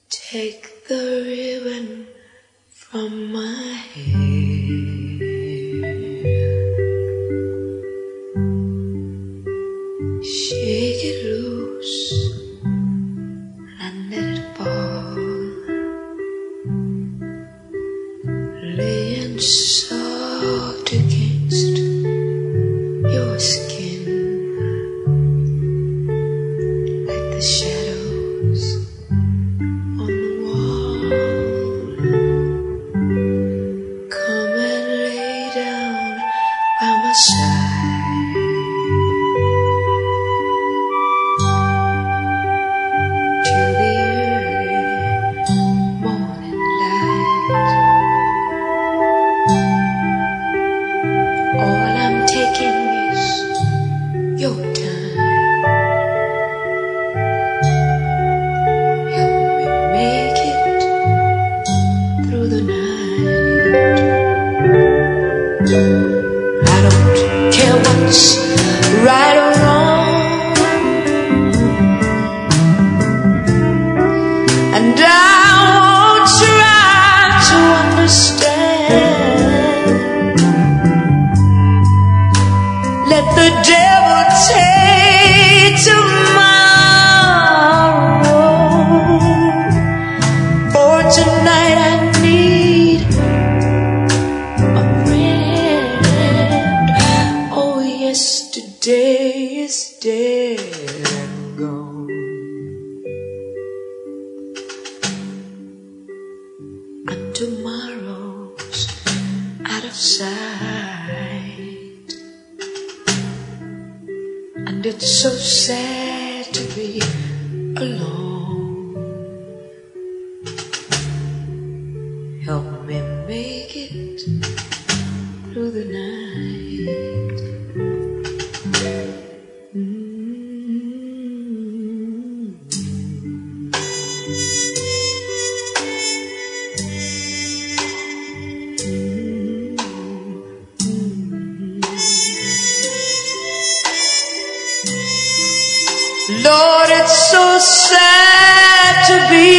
Take the ribbon from my hair, shake it loose and let it fall, laying soft against your skin like the shadows on the wall. Come and lay down by my side till the early morning light. All I'm taking is your time. Help me make it through the night. I don't care what's right or wrong, and I won't try to understand. Let the devil take tomorrow, for tonight I need a friend. Oh, yesterday is dead and gone, and tomorrow's out of sight. And it's so sad to be alone. Help me make it through the night. Lord, it's so sad to be